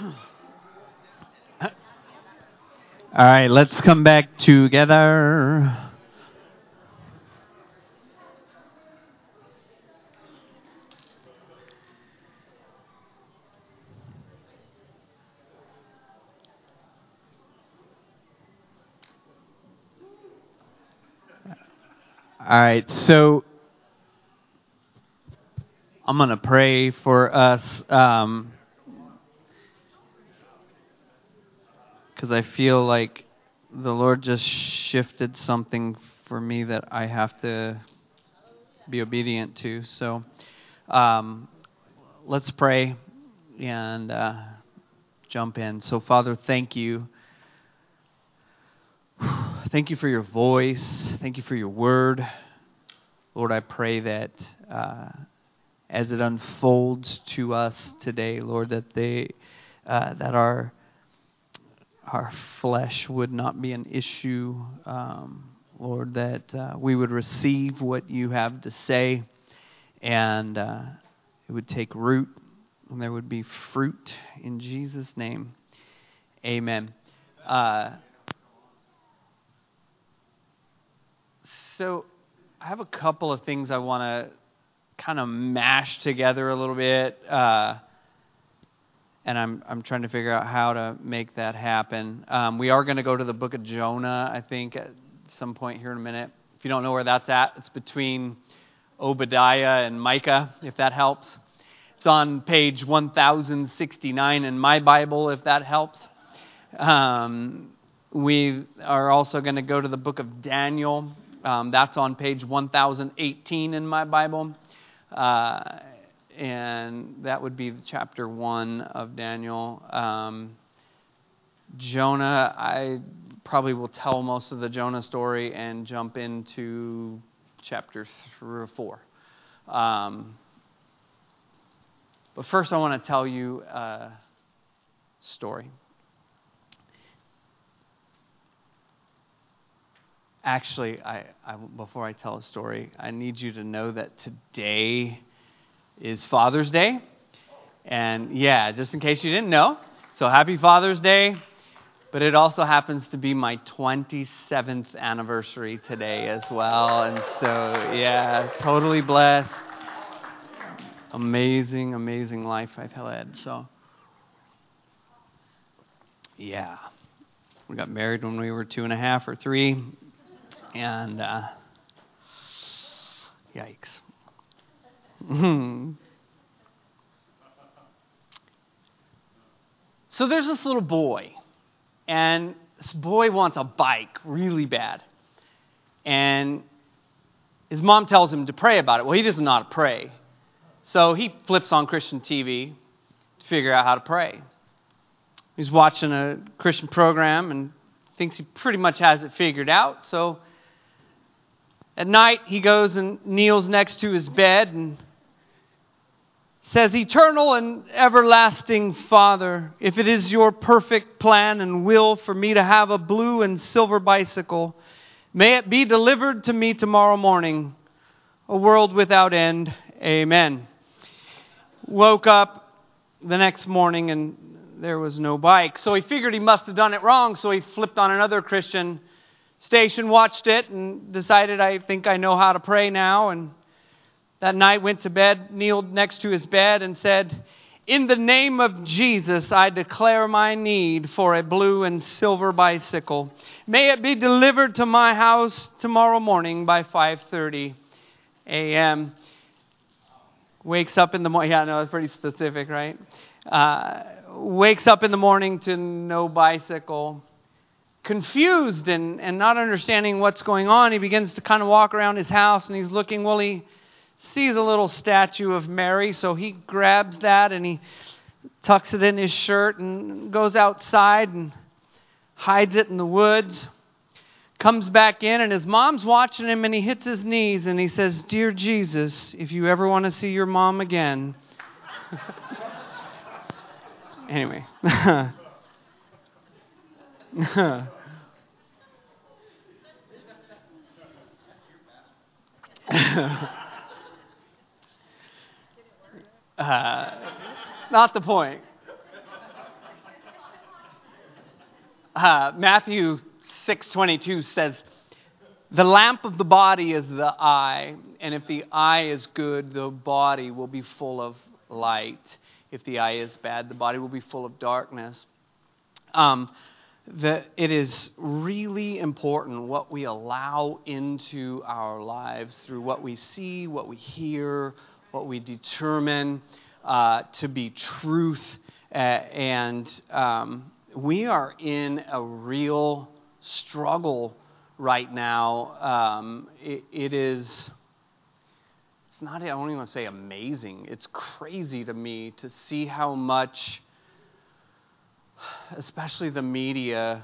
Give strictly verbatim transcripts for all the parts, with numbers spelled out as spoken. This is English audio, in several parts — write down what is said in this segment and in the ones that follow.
All right, let's come back together. All right, so I'm going to pray for us um, because I feel like the Lord just shifted something for me that I have to be obedient to. So um, let's pray and uh, jump in. So, Father, thank you. Thank you for your voice. Thank you for your word. Lord, I pray that uh, as it unfolds to us today, Lord, that they, uh, that our our flesh would not be an issue. Um, Lord, that uh, we would receive what you have to say, and uh, it would take root, and there would be fruit in Jesus' name. Amen. Uh, so I have a couple of things I want to kind of mash together a little bit, uh, and I'm I'm trying to figure out how to make that happen. Um, we are going to go to the book of Jonah, I think, at some point here in a minute. If you don't know where that's at, it's between Obadiah and Micah, if that helps. It's on page one thousand sixty-nine in my Bible, if that helps. Um, we are also going to go to the book of Daniel. Um, that's on page one thousand eighteen in my Bible. Uh, and that would be chapter one of Daniel. Um, Jonah, I probably will tell most of the Jonah story and jump into chapter three or four. Um, but first I want to tell you a story. Actually, I, I, before I tell a story, I need you to know that today is Father's Day. And yeah, just in case you didn't know, so happy Father's Day. But it also happens to be my twenty-seventh anniversary today as well. And so, yeah, totally blessed. Amazing, amazing life I've led. So, yeah. We got married when we were two and a half or three. And, uh, yikes. So there's this little boy, and this boy wants a bike really bad. And his mom tells him to pray about it. Well, he doesn't know how to pray. So he flips on Christian T V to figure out how to pray. He's watching a Christian program and thinks he pretty much has it figured out. So at night, he goes and kneels next to his bed and says, "Eternal and everlasting Father, if it is your perfect plan and will for me to have a blue and silver bicycle, may it be delivered to me tomorrow morning, a world without end. Amen." Woke up the next morning and there was no bike. So he figured he must have done it wrong. So he flipped on another Christian station, watched it, and decided, I think I know how to pray now. And that night went to bed, kneeled next to his bed and said, "In the name of Jesus, I declare my need for a blue and silver bicycle. May it be delivered to my house tomorrow morning by five thirty a.m. Wakes up in the morning. Yeah, no, it's pretty specific, right? Uh, wakes up in the morning to no bicycle. Confused and, and not understanding what's going on, he begins to kind of walk around his house and he's looking. Well, he sees a little statue of Mary, so he grabs that and he tucks it in his shirt and goes outside and hides it in the woods. Comes back in and his mom's watching him and he hits his knees and he says, "Dear Jesus, if you ever want to see your mom again." Anyway. uh, not the point. uh, Matthew six twenty-two says, "The lamp of the body is the eye, and if the eye is good, the body will be full of light. If the eye is bad, the body will be full of darkness." Um, the, it is really important what we allow into our lives through what we see, what we hear, what we determine uh, to be truth. Uh, and um, we are in a real struggle right now. Um, it, it is, it's not, I don't even want to say amazing. It's crazy to me to see how much, especially the media,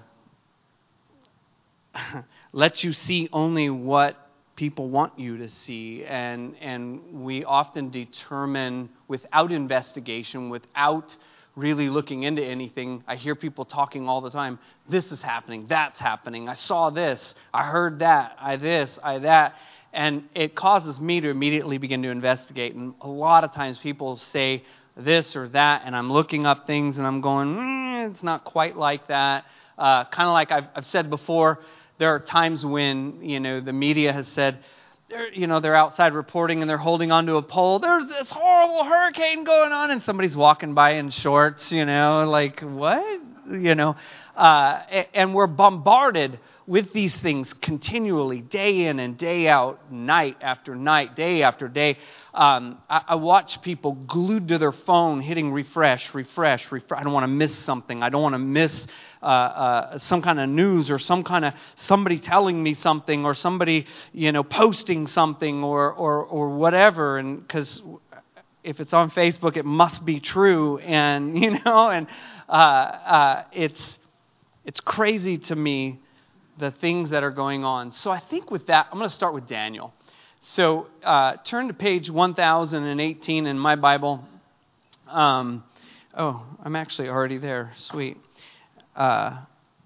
lets you see only what people want you to see. And, and we often determine without investigation, without really looking into anything. I hear people talking all the time, this is happening, that's happening, I saw this, I heard that, I this, I that. And it causes me to immediately begin to investigate. And a lot of times people say this or that, and I'm looking up things and I'm going, mm, it's not quite like that. Uh, kind of like I've, I've said before, there are times when, you know, the media has said, they're, you know, they're outside reporting and they're holding onto a pole. There's this horrible hurricane going on, and somebody's walking by in shorts, you know, like, what? You know, uh, and we're bombarded with these things continually, day in and day out, night after night, day after day. Um, I, I watch people glued to their phone, hitting refresh, refresh, refresh. I don't want to miss something. I don't want to miss uh, uh, some kind of news or some kind of somebody telling me something or somebody, you know, posting something or or, or whatever. And because if it's on Facebook, it must be true. And you know, and uh, uh, it's it's crazy to me, the things that are going on. So I think with that, I'm going to start with Daniel. So uh, turn to page one thousand eighteen in my Bible. Um, oh, I'm actually already there. Sweet. Uh,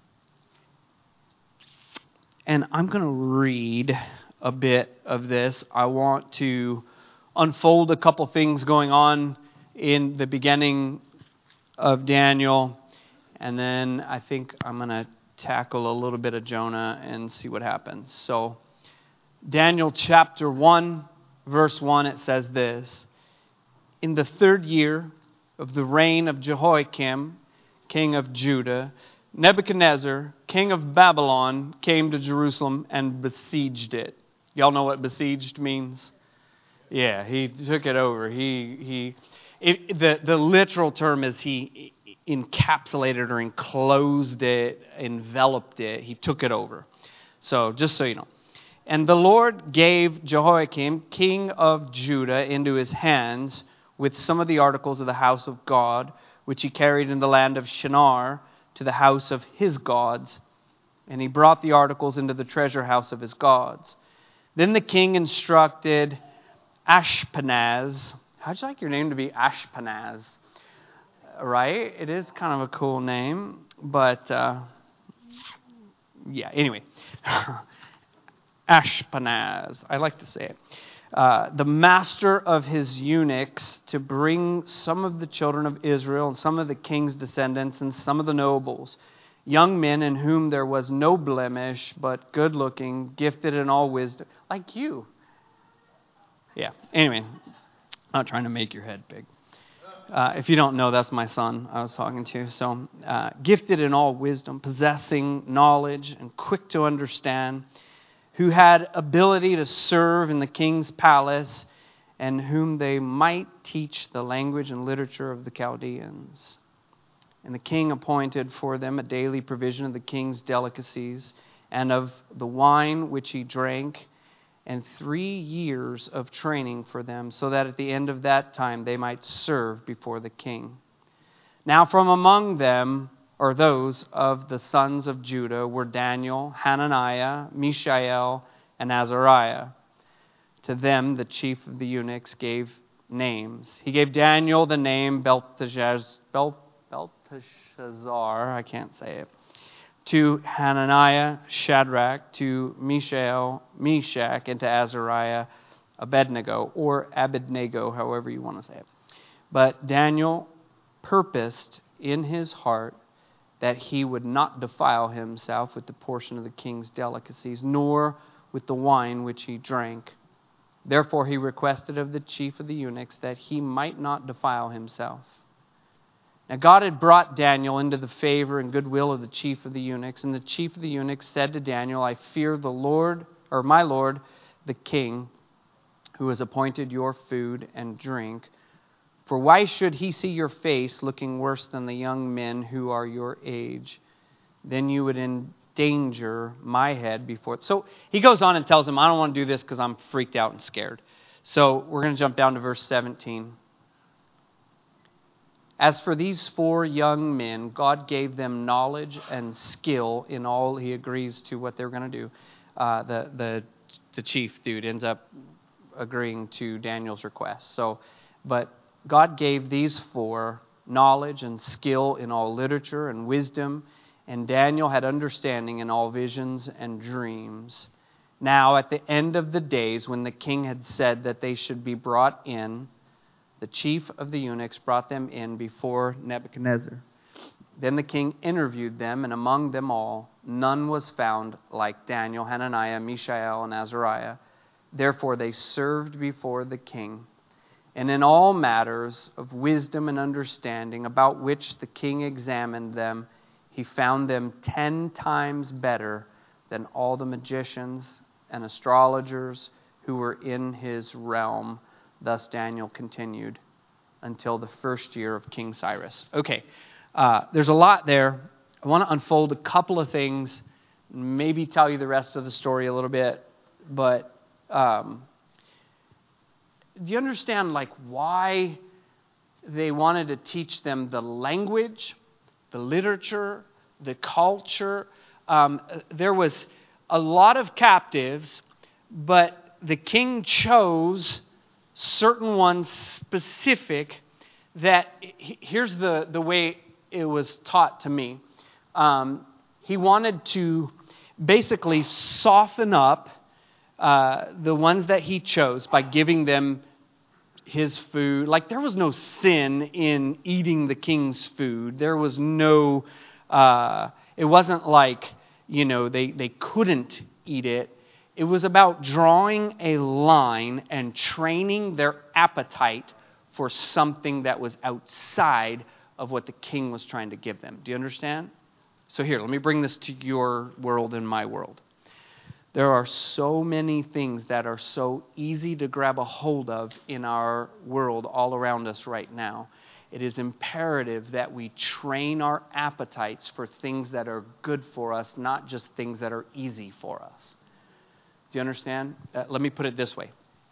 and I'm going to read a bit of this. I want to unfold a couple things going on in the beginning of Daniel. And then I think I'm going to tackle a little bit of Jonah and see what happens. So, Daniel chapter one, verse one, it says this: "In the third year of the reign of Jehoiakim, king of Judah, Nebuchadnezzar, king of Babylon, came to Jerusalem and besieged it." Y'all know what besieged means? Yeah, he took it over. He he. It, the the literal term is he encapsulated or enclosed it, enveloped it. He took it over. So just so you know. "And the Lord gave Jehoiakim, king of Judah, into his hands with some of the articles of the house of God, which he carried in the land of Shinar to the house of his gods. And he brought the articles into the treasure house of his gods. Then the king instructed Ashpenaz." How'd you like your name to be Ashpenaz? Right? It is kind of a cool name, but uh, yeah, anyway. Ashpenaz. I like to say it. Uh, "the master of his eunuchs, to bring some of the children of Israel and some of the king's descendants and some of the nobles, young men in whom there was no blemish, but good looking, gifted in all wisdom," like you. Yeah, anyway, I'm not trying to make your head big. Uh, if you don't know, that's my son I was talking to. So, uh, "gifted in all wisdom, possessing knowledge, and quick to understand, who had ability to serve in the king's palace, and whom they might teach the language and literature of the Chaldeans. And the king appointed for them a daily provision of the king's delicacies, and of the wine which he drank, and three years of training for them, so that at the end of that time they might serve before the king. Now from among them, or those of the sons of Judah, were Daniel, Hananiah, Mishael, and Azariah. To them the chief of the eunuchs gave names. He gave Daniel the name Belteshazzar, Belteshazzar, I can't say it. To Hananiah, Shadrach. To Mishael, Meshach. And to Azariah, Abednego, or Abednego, however you want to say it. But Daniel purposed in his heart that he would not defile himself with the portion of the king's delicacies, nor with the wine which he drank. Therefore he requested of the chief of the eunuchs that he might not defile himself. Now God had brought Daniel into the favor and goodwill of the chief of the eunuchs, and the chief of the eunuchs said to Daniel, I fear the Lord, or my Lord, the king, who has appointed your food and drink. For why should he see your face looking worse than the young men who are your age? Then you would endanger my head before. So he goes on and tells him, I don't want to do this because I'm freaked out and scared. So we're going to jump down to verse seventeen. As for these four young men, God gave them knowledge and skill in all. He agrees to what they're going to do. Uh, the, the, the chief dude ends up agreeing to Daniel's request. So, but God gave these four knowledge and skill in all literature and wisdom, and Daniel had understanding in all visions and dreams. Now, at the end of the days, when the king had said that they should be brought in, the chief of the eunuchs brought them in before Nebuchadnezzar. Then the king interviewed them, and among them all, none was found like Daniel, Hananiah, Mishael, and Azariah. Therefore they served before the king. And in all matters of wisdom and understanding, about which the king examined them, he found them ten times better than all the magicians and astrologers who were in his realm. Thus Daniel continued until the first year of King Cyrus. Okay, uh, there's a lot there. I want to unfold a couple of things, maybe tell you the rest of the story a little bit, but um, do you understand like why they wanted to teach them the language, the literature, the culture? Um, there was a lot of captives, but the king chose certain ones specific that, here's the, the way it was taught to me. Um, he wanted to basically soften up uh, the ones that he chose by giving them his food. Like there was no sin in eating the king's food. There was no, uh, it wasn't like, you know, they, they couldn't eat it. It was about drawing a line and training their appetite for something that was outside of what the king was trying to give them. Do you understand? So here, let me bring this to your world and my world. There are so many things that are so easy to grab a hold of in our world all around us right now. It is imperative that we train our appetites for things that are good for us, not just things that are easy for us. Do you understand? Uh, let me put it this way.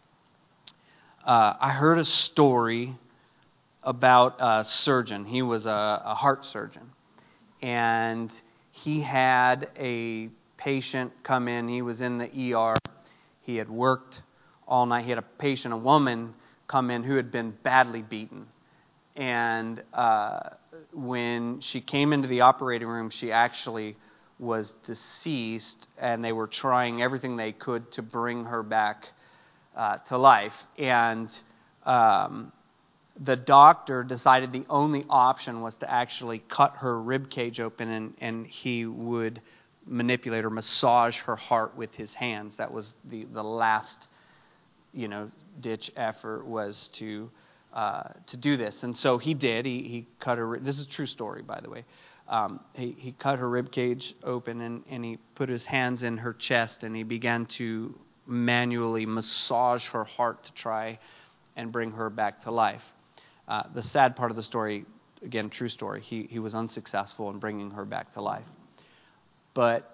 Uh, I heard a story about a surgeon. He was a, a heart surgeon. And he had a patient come in. He was in the E R. He had worked all night. He had a patient, a woman, come in who had been badly beaten. And uh, when she came into the operating room, she actually was deceased, and they were trying everything they could to bring her back uh, to life. And um, the doctor decided the only option was to actually cut her rib cage open, and, and he would manipulate or massage her heart with his hands. That was the, the last, you know, ditch effort was to uh, to do this. And so he did. He he cut her. This is a true story, by the way. Um, he, he cut her rib cage open, and, and he put his hands in her chest, and he began to manually massage her heart to try and bring her back to life. Uh, the sad part of the story, again, true story, he, he was unsuccessful in bringing her back to life. But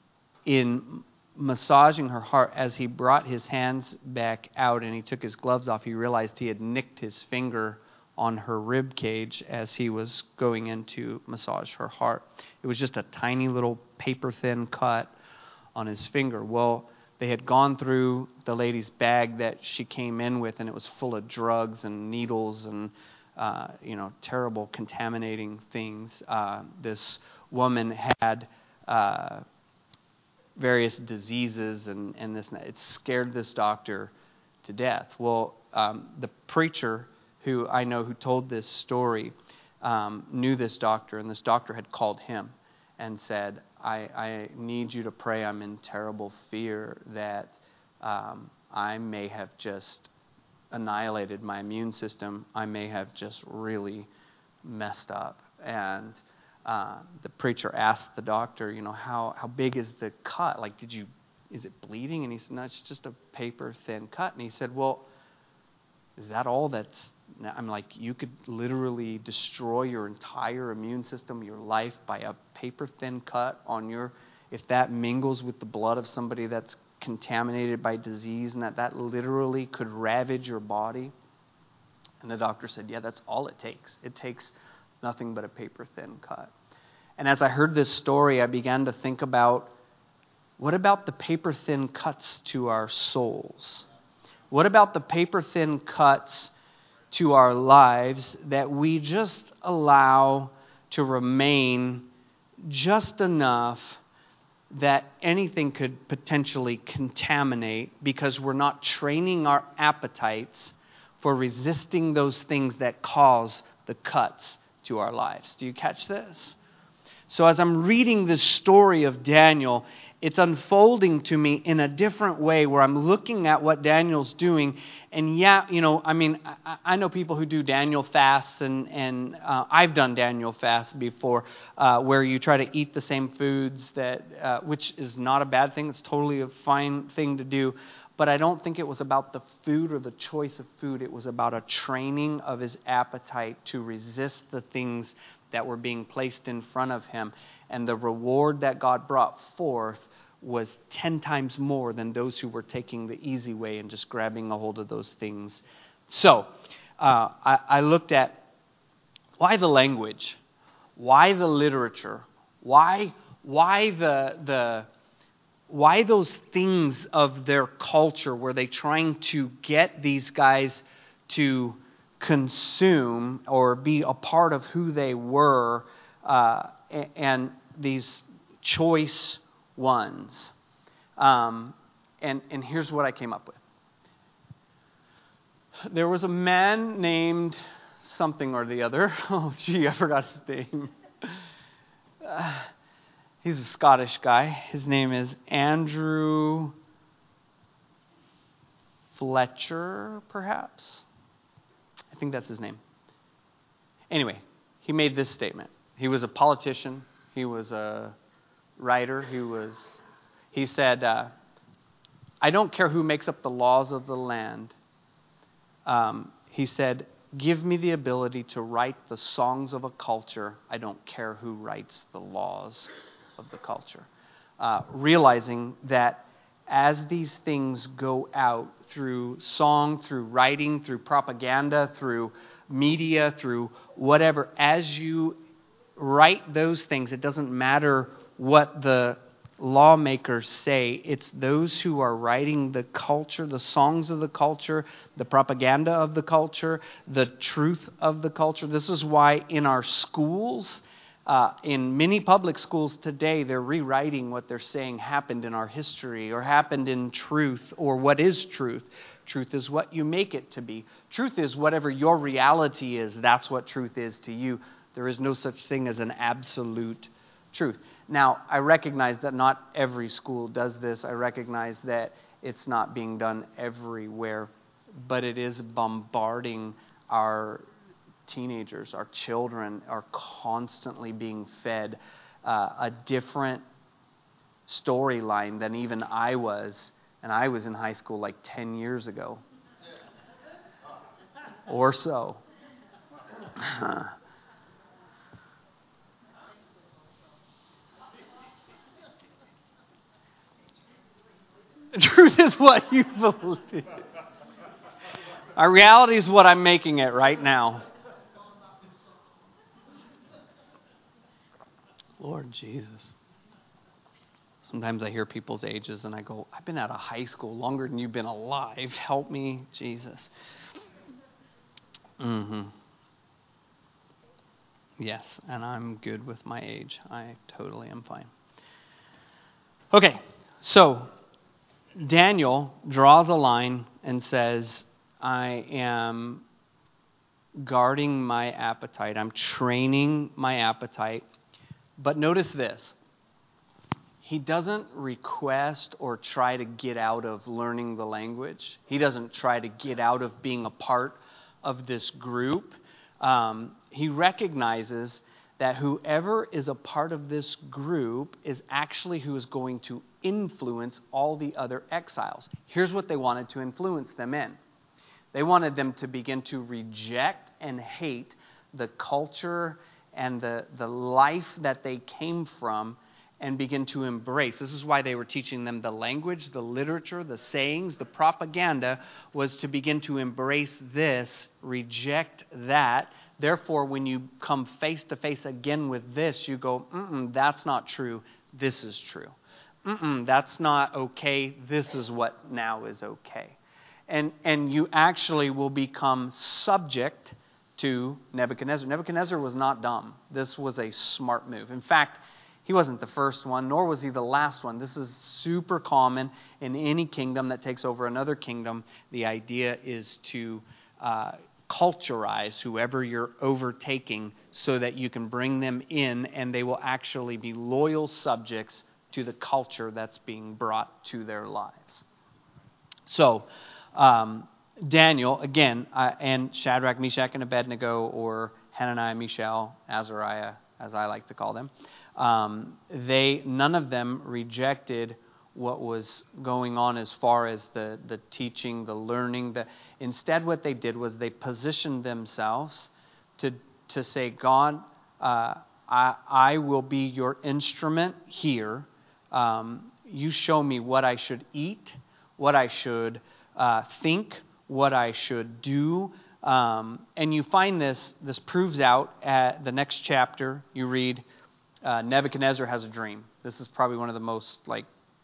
in massaging her heart, as he brought his hands back out and he took his gloves off, he realized he had nicked his finger on her rib cage as he was going in to massage her heart. It was just a tiny little paper-thin cut on his finger. Well, they had gone through the lady's bag that she came in with, and it was full of drugs and needles and uh, you know, terrible contaminating things. Uh, this woman had uh, various diseases, and, and this it scared this doctor to death. Well, um, the preacher who I know who told this story um, knew this doctor, and this doctor had called him and said, I, I need you to pray. I'm in terrible fear that um, I may have just annihilated my immune system. I may have just really messed up. And uh, the preacher asked the doctor, you know, how, how big is the cut? Like, did you, is it bleeding? And he said, no, it's just a paper thin cut. And he said, well, is that all that's, I'm like, you could literally destroy your entire immune system, your life, by a paper thin cut on your, if that mingles with the blood of somebody that's contaminated by disease, and that that literally could ravage your body. And the doctor said, yeah, that's all it takes. It takes nothing but a paper thin cut. And as I heard this story, I began to think about, what about the paper thin cuts to our souls? What about the paper thin cuts to our lives that we just allow to remain just enough that anything could potentially contaminate, because we're not training our appetites for resisting those things that cause the cuts to our lives? Do you catch this? So as I'm reading this story of Daniel, it's unfolding to me in a different way, where I'm looking at what Daniel's doing. And yeah, you know, I mean, I, I know people who do Daniel fasts, and, and uh, I've done Daniel fasts before, uh, where you try to eat the same foods, that uh, which is not a bad thing. It's totally a fine thing to do. But I don't think it was about the food or the choice of food. It was about a training of his appetite to resist the things that were being placed in front of him. And the reward that God brought forth was ten times more than those who were taking the easy way and just grabbing a hold of those things. So, uh, I, I looked at why the language, why the literature, why why the the why those things of their culture were they trying to get these guys to consume or be a part of who they were, uh, and these choice ones. Um, and, and here's what I came up with. There was a man named something or the other. Oh, gee, I forgot his name. Uh, he's a Scottish guy. His name is Andrew Fletcher, perhaps. I think that's his name. Anyway, he made this statement. He was a politician. He was a writer. He was. He said, uh, I don't care who makes up the laws of the land. Um, he said, give me the ability to write the songs of a culture. I don't care who writes the laws of the culture. Uh, realizing that as these things go out through song, through writing, through propaganda, through media, through whatever, as you write those things, it doesn't matter what the lawmakers say. It's those who are writing the culture, the songs of the culture, the propaganda of the culture, the truth of the culture. This is why in our schools, uh, in many public schools today, they're rewriting what they're saying happened in our history or happened in truth, or what is truth. Truth is what you make it to be. Truth is whatever your reality is. That's what truth is to you. There is no such thing as an absolute truth. Now, I recognize that not every school does this. I recognize that it's not being done everywhere, but it is bombarding our teenagers. Our children are constantly being fed uh, a different storyline than even I was, and I was in high school like ten years ago or so. The truth is what you believe. Our reality is what I'm making it right now. Lord Jesus. Sometimes I hear people's ages and I go, I've been out of high school longer than you've been alive. Help me, Jesus. Mm-hmm. Yes, and I'm good with my age. I totally am fine. Okay, so Daniel draws a line and says, I am guarding my appetite. I'm training my appetite. But notice this. He doesn't request or try to get out of learning the language. He doesn't try to get out of being a part of this group. Um, he recognizes that whoever is a part of this group is actually who is going to influence all the other exiles. Here's what they wanted to influence them in. They wanted them to begin to reject and hate the culture and the, the life that they came from and begin to embrace. This is why they were teaching them the language, the literature, the sayings, the propaganda was to begin to embrace this, reject that. Therefore, when you come face to face again with this, you go, mm-mm, that's not true. This is true. Mm-mm, that's not okay. This is what now is okay. And, and you actually will become subject to Nebuchadnezzar. Nebuchadnezzar was not dumb. This was a smart move. In fact, he wasn't the first one, nor was he the last one. This is super common in any kingdom that takes over another kingdom. The idea is to uh, culturize whoever you're overtaking so that you can bring them in and they will actually be loyal subjects to the culture that's being brought to their lives. So, um, Daniel, again, uh, and Shadrach, Meshach, and Abednego, or Hananiah, Mishael, Azariah, as I like to call them, um, they none of them rejected what was going on as far as the, the teaching, the learning. The, instead, what they did was they positioned themselves to to say, God, uh, I, I will be your instrument here. Um, you show me what I should eat, what I should uh, think, what I should do. Um, and you find this, this proves out at the next chapter. You read, uh, Nebuchadnezzar has a dream. This is probably one of the most like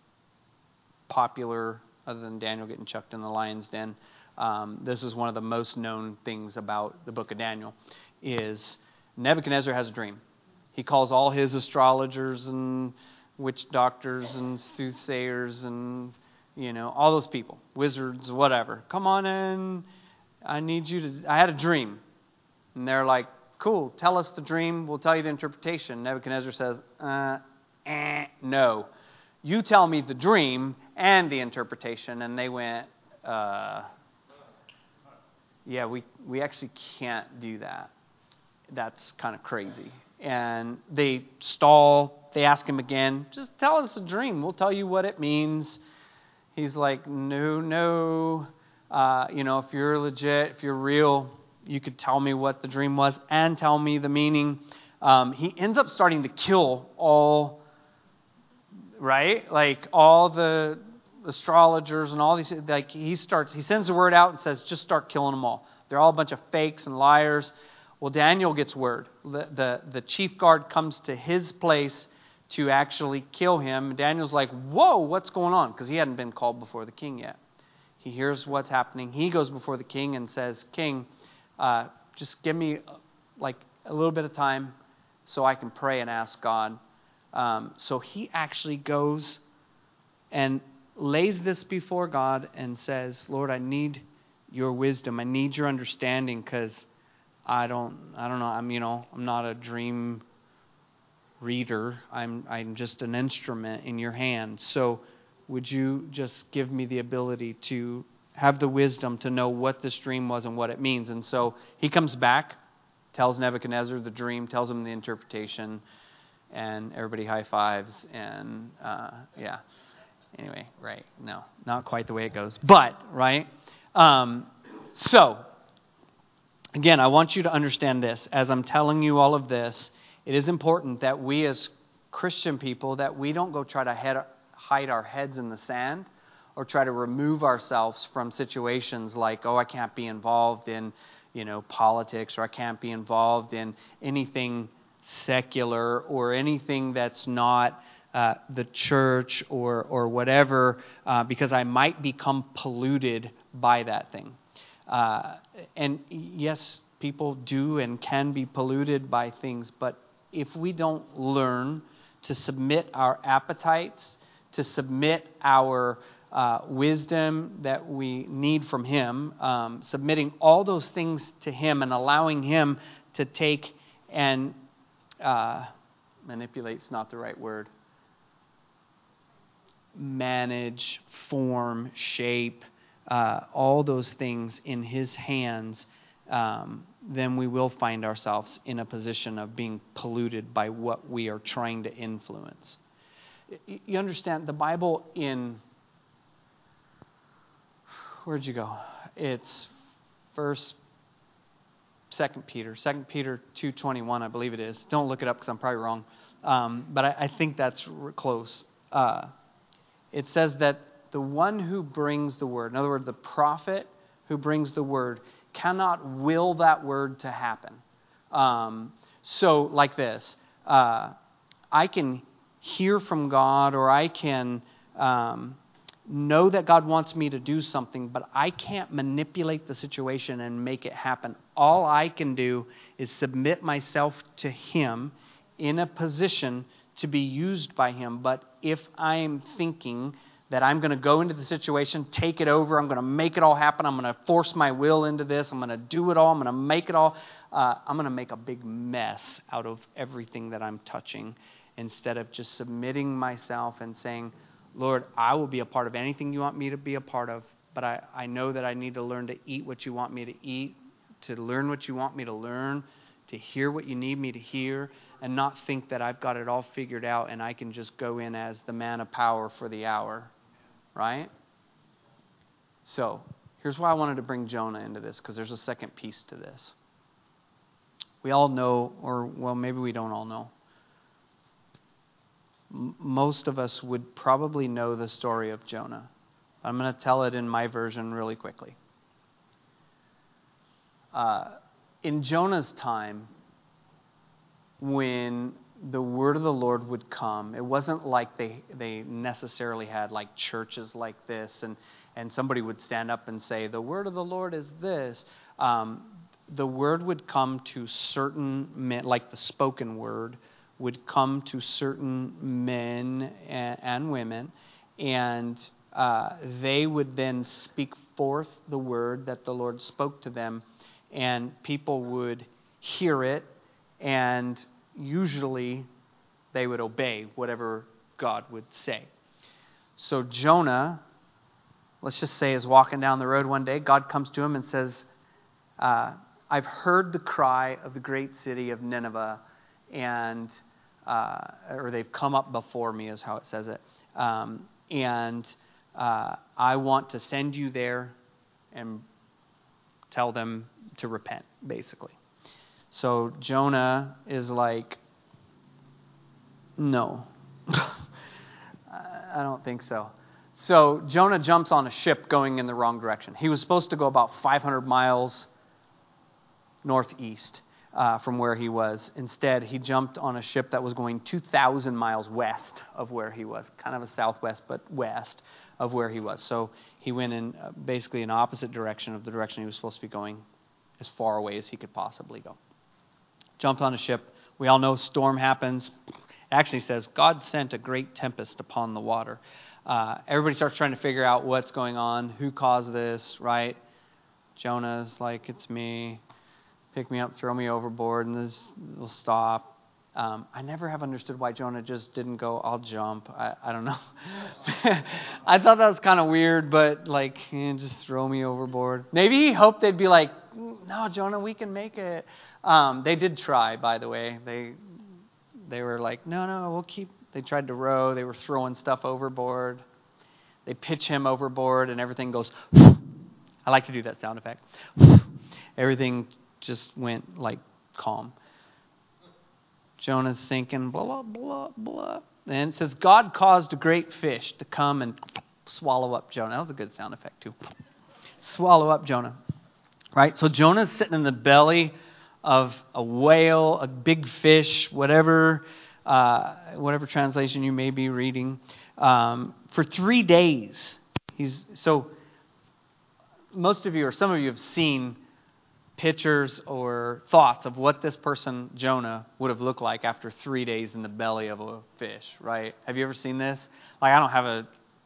popular, other than Daniel getting chucked in the lion's den. Um, this is one of the most known things about the book of Daniel, is Nebuchadnezzar has a dream. He calls all his astrologers and witch doctors and soothsayers and, you know, all those people, wizards, whatever. Come on in. I need you to, I had a dream. And they're like, cool, tell us the dream. We'll tell you the interpretation. Nebuchadnezzar says, uh, eh, no. You tell me the dream and the interpretation. And they went, uh, yeah, we, we actually can't do that. That's kind of crazy. And they stall. They ask him again, just tell us a dream. We'll tell you what it means. He's like, no, no. Uh, you know, if you're legit, if you're real, you could tell me what the dream was and tell me the meaning. Um, he ends up starting to kill all, right? Like all the astrologers and all these. Like he starts, he sends the word out and says, just start killing them all. They're all a bunch of fakes and liars. Well, Daniel gets word. The, the, the chief guard comes to his place to actually kill him. Daniel's like, whoa, what's going on? Because he hadn't been called before the king yet. He hears what's happening. He goes before the king and says, King, uh, just give me like a little bit of time so I can pray and ask God. Um, so he actually goes and lays this before God and says, Lord, I need your wisdom. I need your understanding because I don't, I don't know. I'm, you know, I'm not a dream reader. I'm, I'm just an instrument in your hand. So would you just give me the ability to have the wisdom to know what this dream was and what it means? And so he comes back, tells Nebuchadnezzar the dream, tells him the interpretation, and everybody high fives. And uh, yeah, anyway, right? No, not quite the way it goes, but right. Um, so. Again, I want you to understand this. As I'm telling you all of this, it is important that we as Christian people, that we don't go try to head, hide our heads in the sand or try to remove ourselves from situations like, oh, I can't be involved in, you know, politics, or I can't be involved in anything secular or anything that's not uh, the church or, or whatever, uh, because I might become polluted by that thing. Uh, and yes, people do and can be polluted by things, but if we don't learn to submit our appetites, to submit our uh, wisdom that we need from Him, um, submitting all those things to Him and allowing Him to take and uh, manipulate's not the right word. Manage, form, shape, uh, all those things in His hands, um, then we will find ourselves in a position of being polluted by what we are trying to influence. You understand, the Bible in, where'd you go? It's First, Second Peter, Second Peter two twenty-one, I believe it is. Don't look it up because I'm probably wrong, um, but I, I think that's close. Uh, it says that the one who brings the word, in other words, the prophet who brings the word, cannot will that word to happen. Um, so, like this, uh, I can hear from God, or I can um, know that God wants me to do something, but I can't manipulate the situation and make it happen. All I can do is submit myself to Him in a position to be used by Him. But if I'm thinking that I'm going to go into the situation, take it over, I'm going to make it all happen, I'm going to force my will into this, I'm going to do it all, I'm going to make it all, uh, I'm going to make a big mess out of everything that I'm touching, instead of just submitting myself and saying, Lord, I will be a part of anything you want me to be a part of, but I, I know that I need to learn to eat what you want me to eat, to learn what you want me to learn, to hear what you need me to hear, and not think that I've got it all figured out and I can just go in as the man of power for the hour, right? So, here's why I wanted to bring Jonah into this, because there's a second piece to this. We all know, or well, maybe we don't all know. M- most of us would probably know the story of Jonah. I'm going to tell it in my version really quickly. Uh, in Jonah's time, when the word of the Lord would come, it wasn't like they, they necessarily had like churches like this, and, and somebody would stand up and say, the word of the Lord is this. Um, the word would come to certain men, like the spoken word would come to certain men and, and women, and uh, they would then speak forth the word that the Lord spoke to them, and people would hear it, and usually they would obey whatever God would say. So Jonah, let's just say, is walking down the road one day. God comes to him and says, uh, I've heard the cry of the great city of Nineveh, and uh, or they've come up before me, is how it says it. Um, and uh, I want to send you there and tell them to repent, basically. So Jonah is like, no, I don't think so. So Jonah jumps on a ship going in the wrong direction. He was supposed to go about five hundred miles northeast uh, from where he was. Instead, he jumped on a ship that was going two thousand miles west of where he was, kind of a southwest, but west of where he was. So he went in uh, basically an opposite direction of the direction he was supposed to be going, as far away as he could possibly go. Jumped on a ship. We all know storm happens. It actually says God sent a great tempest upon the water. Uh, everybody starts trying to figure out what's going on, who caused this, right? Jonah's like, it's me. Pick me up, throw me overboard, and this will stop. Um, I never have understood why Jonah just didn't go, I'll jump. I, I don't know. I thought that was kind of weird, but like, eh, just throw me overboard. Maybe he hoped they'd be like, no, Jonah, we can make it. Um, they did try, by the way. They they were like, no, no, we'll keep. They tried to row. They were throwing stuff overboard. They pitch him overboard, and everything goes. I like to do that sound effect. Everything just went like calm. Jonah's thinking, blah, blah, blah. And it says, God caused a great fish to come and swallow up Jonah. That was a good sound effect, too. Swallow up Jonah. Right? So Jonah's sitting in the belly of a whale, a big fish, whatever uh, whatever translation you may be reading, um, for three days. He's so most of you, or some of you, have seen pictures or thoughts of what this person, Jonah, would have looked like after three days in the belly of a fish, right? Have you ever seen this? Like, I don't have a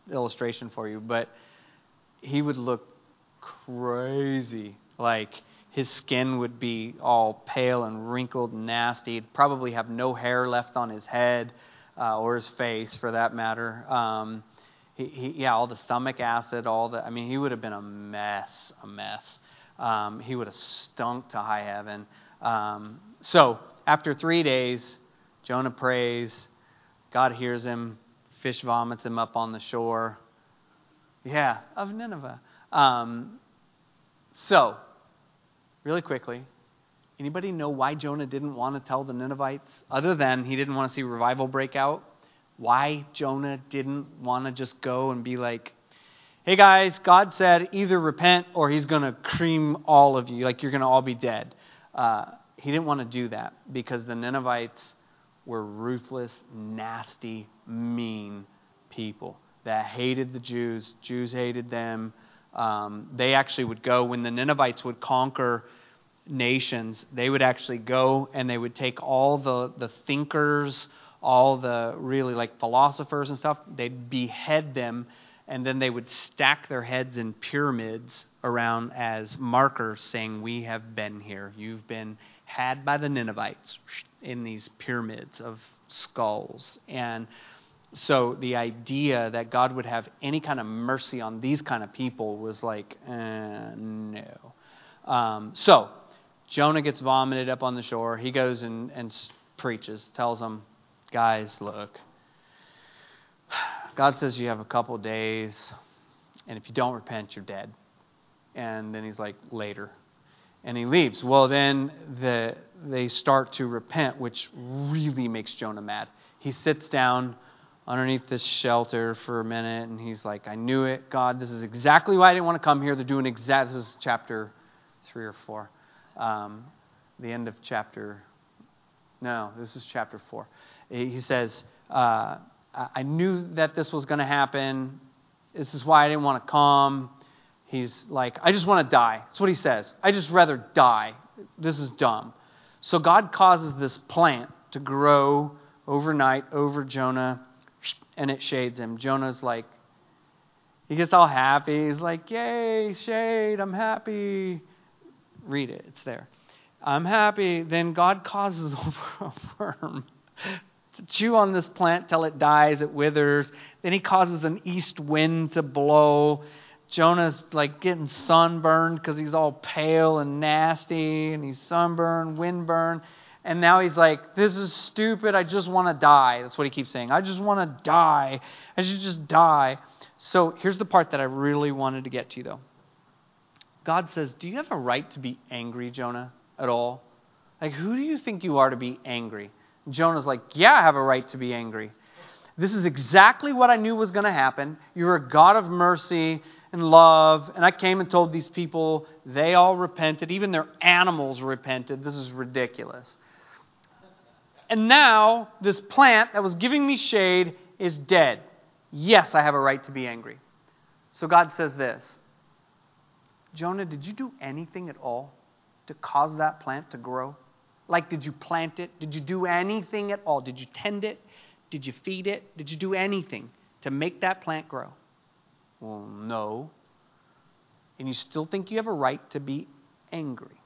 illustration for you, but he would look crazy. Like his skin would be all pale and wrinkled and nasty. He'd probably have no hair left on his head uh, or his face, for that matter. Um, he, he, yeah, all the stomach acid, all the. I mean, he would have been a mess, a mess. Um, he would have stunk to high heaven. Um, so after three days, Jonah prays. God hears him. Fish vomits him up on the shore. Yeah, of Nineveh. Um, so, really quickly, anybody know why Jonah didn't want to tell the Ninevites? Other than he didn't want to see revival break out? Why Jonah didn't want to just go and be like, hey guys, God said either repent or he's going to cream all of you, like you're going to all be dead. Uh, he didn't want to do that because the Ninevites were ruthless, nasty, mean people that hated the Jews. Jews hated them. Um, they actually would go, when the Ninevites would conquer nations, they would actually go and they would take all the, the thinkers, all the really like philosophers and stuff, they'd behead them, and then they would stack their heads in pyramids around as markers saying, we have been here. You've been had by the Ninevites in these pyramids of skulls. And so the idea that God would have any kind of mercy on these kind of people was like, uh, no. Um, so Jonah gets vomited up on the shore. He goes and, and preaches, tells them, guys, look, God says you have a couple days, and if you don't repent, you're dead. And then he's like, later. And he leaves. Well, then the, they start to repent, which really makes Jonah mad. He sits down underneath this shelter for a minute, and he's like, I knew it, God. This is exactly why I didn't want to come here. They're doing exact. This is chapter three or four. Um, the end of chapter. No, this is chapter four. He says, uh, I knew that this was going to happen. This is why I didn't want to come. He's like, I just want to die. That's what he says. I just rather die. This is dumb. So God causes this plant to grow overnight over Jonah, and it shades him. Jonah's like, he gets all happy. He's like, yay, shade, I'm happy. Read it. It's there. I'm happy. Then God causes a worm to chew on this plant till it dies, it withers. Then he causes an east wind to blow. Jonah's like getting sunburned because he's all pale and nasty, and he's sunburned, windburned. And now he's like, this is stupid. I just want to die. That's what he keeps saying. I just want to die. I should just die. So here's the part that I really wanted to get to, though. God says, do you have a right to be angry, Jonah, at all? Like, who do you think you are to be angry? Jonah's like, yeah, I have a right to be angry. This is exactly what I knew was going to happen. You're a God of mercy and love. And I came and told these people, they all repented. Even their animals repented. This is ridiculous. And now, this plant that was giving me shade is dead. Yes, I have a right to be angry. So God says this, Jonah, did you do anything at all to cause that plant to grow? Like, did you plant it? Did you do anything at all? Did you tend it? Did you feed it? Did you do anything to make that plant grow? Well, no. And you still think you have a right to be angry?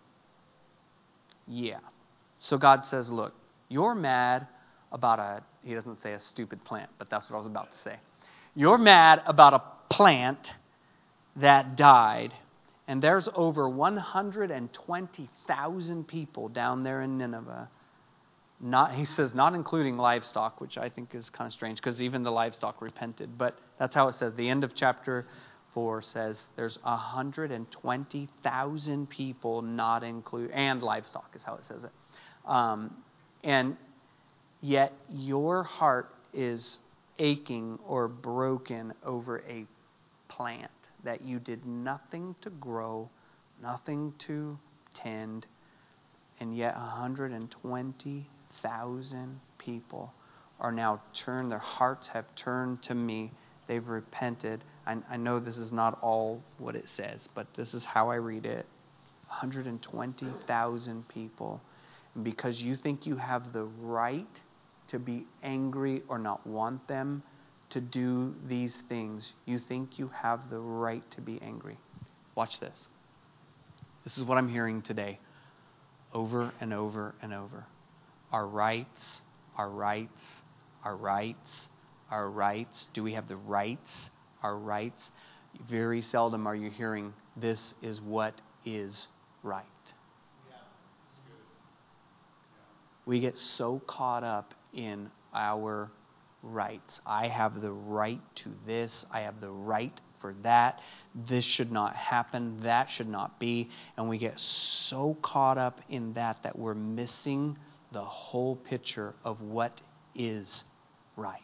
Yeah. So God says, look, you're mad about a, he doesn't say a stupid plant, but that's what I was about to say. You're mad about a plant that died, and there's over one hundred twenty thousand people down there in Nineveh. Not, he says, not including livestock, which I think is kind of strange, because even the livestock repented. But that's how it says. The end of chapter four says there's one hundred twenty thousand people, not include, and livestock is how it says it. Um, and yet your heart is aching or broken over a plant that you did nothing to grow, nothing to tend, and yet one hundred twenty thousand people are now turned, their hearts have turned to me. They've repented. I, I know this is not all what it says, but this is how I read it. one hundred twenty thousand people. And because you think you have the right to be angry or not want them to do these things, you think you have the right to be angry. Watch this. This is what I'm hearing today, over and over and over. Our rights, our rights, our rights, our rights. Do we have the rights? Our rights. Very seldom are you hearing, this is what is right. Yeah, that's good. Yeah. We get so caught up in our rights. I have the right to this. I have the right for that. This should not happen. That should not be. And we get so caught up in that that we're missing the whole picture of what is right.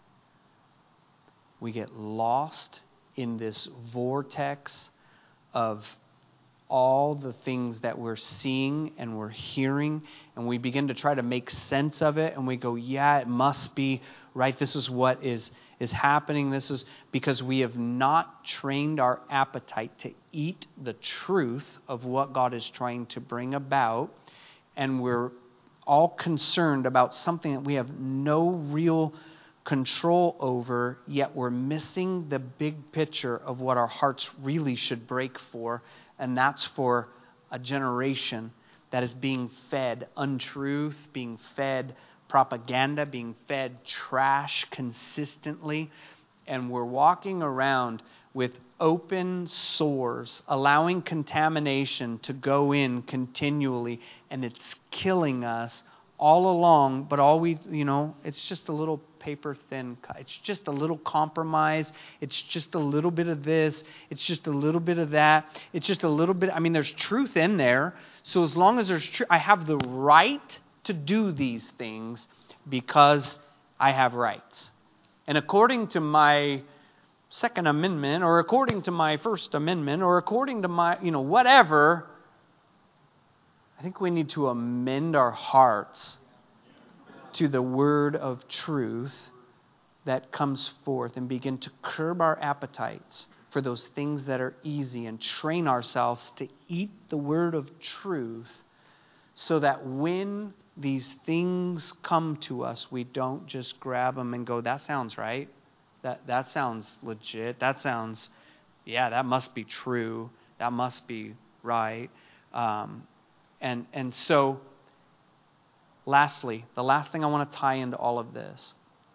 We get lost in this vortex of all the things that we're seeing and we're hearing, and we begin to try to make sense of it, and we go, yeah, it must be right. This is what is, is happening. This is because we have not trained our appetite to eat the truth of what God is trying to bring about, and we're all concerned about something that we have no real control over, yet we're missing the big picture of what our hearts really should break for, and that's for a generation that is being fed untruth, being fed propaganda, being fed trash consistently, and we're walking around with open sores, allowing contamination to go in continually, and it's killing us all along. But all we, you know, it's just a little paper thin. It's just a little compromise. It's just a little bit of this. It's just a little bit of that. It's just a little bit. I mean, there's truth in there. So as long as there's truth, I have the right to do these things because I have rights. And according to my Second Amendment, or according to my First Amendment, or according to my, you know, whatever, I think we need to amend our hearts to the word of truth that comes forth and begin to curb our appetites for those things that are easy and train ourselves to eat the word of truth so that when these things come to us, we don't just grab them and go, that sounds right. That that sounds legit. That sounds, yeah, that must be true. That must be right. Um, and and so, lastly, the last thing I want to tie into all of this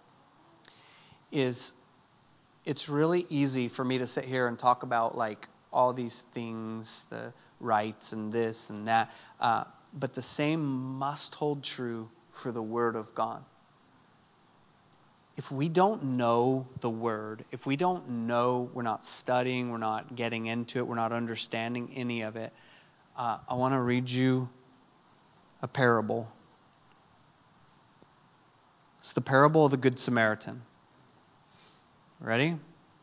is it's really easy for me to sit here and talk about like all these things, the rights and this and that, uh, but the same must hold true for the Word of God. If we don't know the Word, if we don't know, we're not studying, we're not getting into it, we're not understanding any of it, uh, I want to read you a parable. It's the parable of the Good Samaritan. Ready?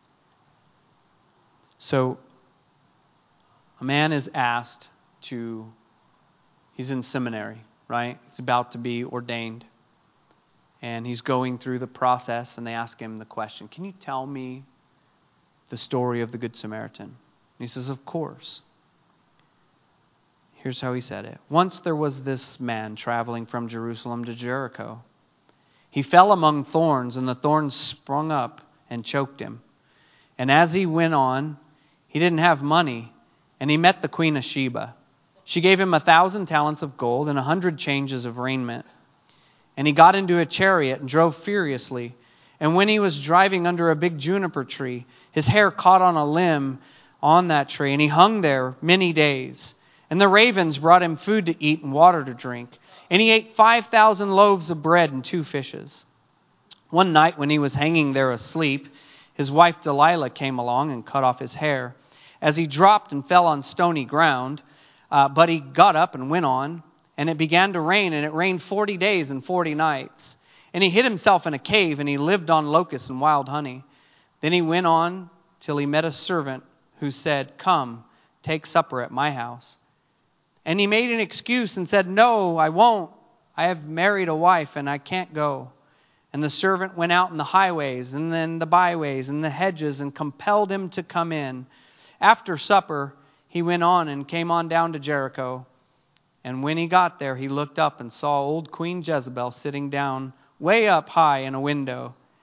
So, a man is asked to, he's in seminary, right? He's about to be ordained. And he's going through the process, and they ask him the question, can you tell me the story of the Good Samaritan? And he says, of course. Here's how he said it. Once there was this man traveling from Jerusalem to Jericho. He fell among thorns, and the thorns sprung up and choked him. And as he went on, he didn't have money, and he met the Queen of Sheba. She gave him a thousand talents of gold and a hundred changes of raiment. And he got into a chariot and drove furiously. And when he was driving under a big juniper tree, his hair caught on a limb on that tree, and he hung there many days. And the ravens brought him food to eat and water to drink. And he ate five thousand loaves of bread and two fishes. One night when he was hanging there asleep, his wife Delilah came along and cut off his hair, as he dropped and fell on stony ground. Uh, but he got up and went on. And it began to rain, and it rained forty days and forty nights. And he hid himself in a cave, and he lived on locusts and wild honey. Then he went on till he met a servant who said, come, take supper at my house. And he made an excuse and said, no, I won't. I have married a wife, and I can't go. And the servant went out in the highways, and then the byways, and the hedges, and compelled him to come in. After supper, he went on and came on down to Jericho. And when he got there, he looked up and saw old Queen Jezebel sitting down way up high in a window.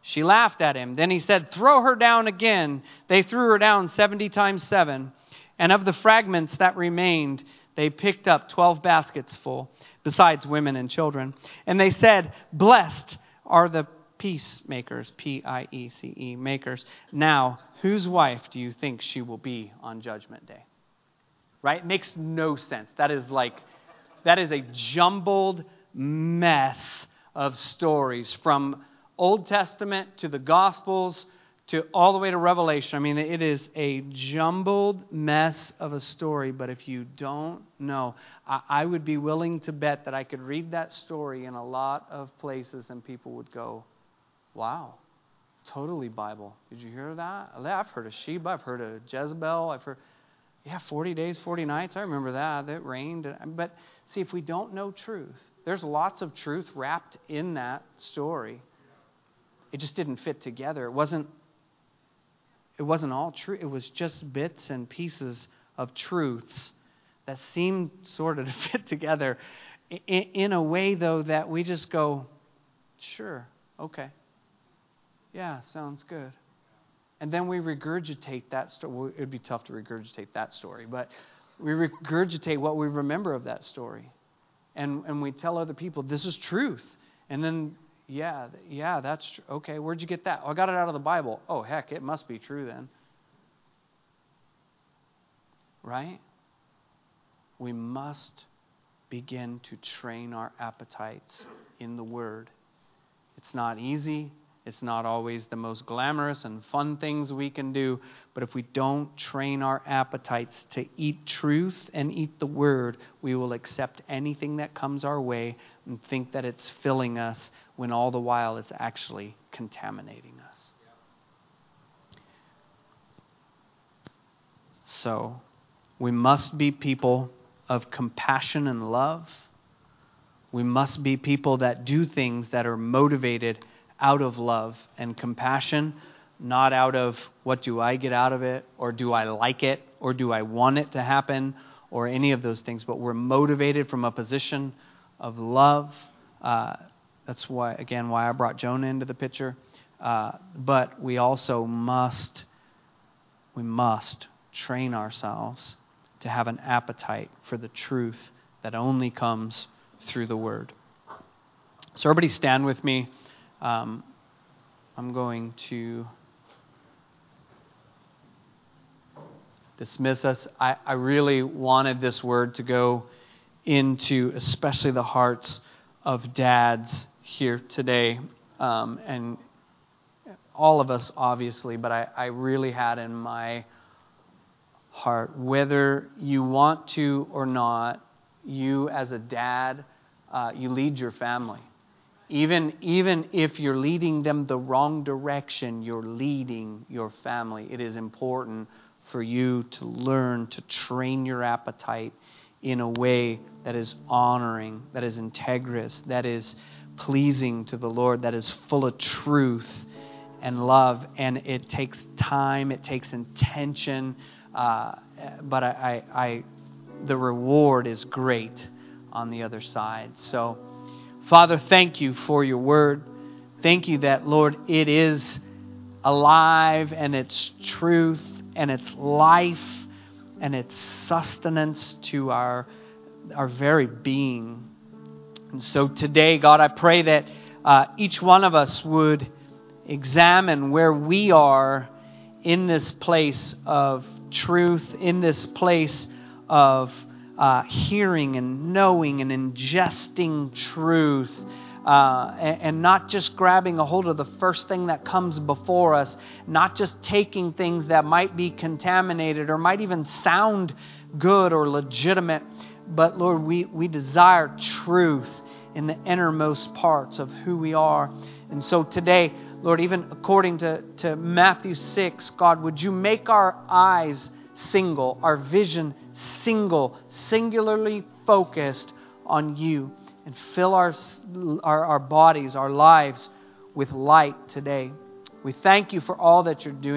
She laughed at him. Then he said, throw her down again. They threw her down seventy times seven. And of the fragments that remained, they picked up twelve baskets full, besides women and children. And they said, blessed are the peacemakers, P I E C E, makers. Now, whose wife do you think she will be on Judgment Day? Right? It makes no sense. That is like, that is a jumbled mess of stories from Old Testament to the Gospels to all the way to Revelation. I mean, it is a jumbled mess of a story, but if you don't know, I, I would be willing to bet that I could read that story in a lot of places and people would go, wow, totally Bible. Did you hear that? I've heard of Sheba, I've heard of Jezebel, I've heard, yeah, forty days, forty nights, I remember that, it rained. But see, if we don't know truth, there's lots of truth wrapped in that story. It just didn't fit together. It wasn't It wasn't all true. It was just bits and pieces of truths that seemed sort of to fit together in, in a way, though, that we just go, sure, okay. Yeah, sounds good. And then we regurgitate that story. Well, it would be tough to regurgitate that story, but we regurgitate what we remember of that story. And, and we tell other people, this is truth. And then Yeah, yeah, that's true. Okay, where'd you get that? Oh, I got it out of the Bible. Oh, heck, it must be true then. Right? We must begin to train our appetites in the Word. It's not easy. It's not always the most glamorous and fun things we can do. But if we don't train our appetites to eat truth and eat the Word, we will accept anything that comes our way and think that it's filling us when all the while it's actually contaminating us. So, we must be people of compassion and love. We must be people that do things that are motivated out of love and compassion, not out of what do I get out of it, or do I like it, or do I want it to happen, or any of those things. But we're motivated from a position of love. Uh, that's why, again, why I brought Jonah into the picture. Uh, but we also must, we must train ourselves to have an appetite for the truth that only comes through the Word. So everybody stand with me. Um, I'm going to dismiss us. I, I really wanted this word to go into especially the hearts of dads here today. Um, and all of us, obviously, but I, I really had in my heart, whether you want to or not, you as a dad, uh, you lead your family. Even, even if you're leading them the wrong direction, you're leading your family. It is important for you to learn to train your appetite in a way that is honoring, that is integrous, that is pleasing to the Lord, that is full of truth and love. And it takes time, it takes intention, uh, but I, I, I, the reward is great on the other side. So, Father, thank you for your word. Thank you that, Lord, it is alive and it's truth and it's life and it's sustenance to our, our very being. And so today, God, I pray that uh, each one of us would examine where we are in this place of truth, in this place of Uh, hearing and knowing and ingesting truth, uh, and, and not just grabbing a hold of the first thing that comes before us, not just taking things that might be contaminated or might even sound good or legitimate, but Lord, we, we desire truth in the innermost parts of who we are. And so today, Lord, even according to, to Matthew six, God, would you make our eyes single, our vision single, singularly focused on you, and fill our, our our bodies, our lives with light today. We thank you for all that you're doing.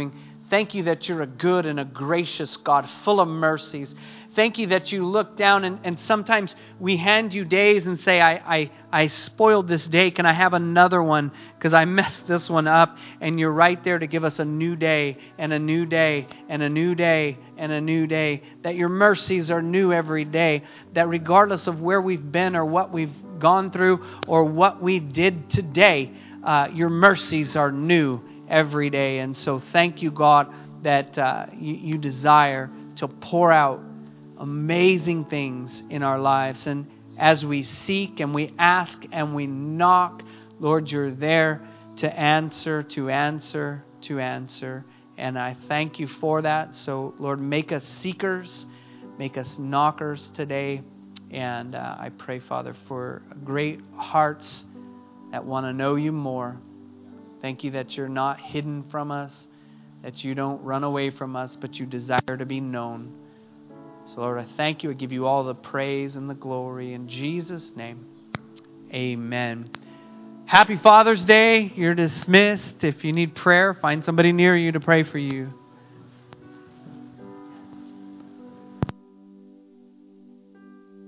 Thank you that you're a good and a gracious God, full of mercies. Thank you that you look down and, and sometimes we hand you days and say, I, I, I spoiled this day. Can I have another one? Because I messed this one up. And you're right there to give us a new day and a new day and a new day and a new day. That your mercies are new every day. That regardless of where we've been or what we've gone through or what we did today, uh, your mercies are new every day. And so thank you, God, that uh, you, you desire to pour out amazing things in our lives. And as we seek and we ask and we knock, Lord, you're there to answer, to answer, to answer. And I thank you for that. So, Lord, make us seekers, make us knockers today. And uh, I pray, Father, for great hearts that want to know you more. Thank you that you're not hidden from us, that you don't run away from us, but you desire to be known. So, Lord, I thank you. I give you all the praise and the glory. In Jesus' name, amen. Happy Father's Day. You're dismissed. If you need prayer, find somebody near you to pray for you.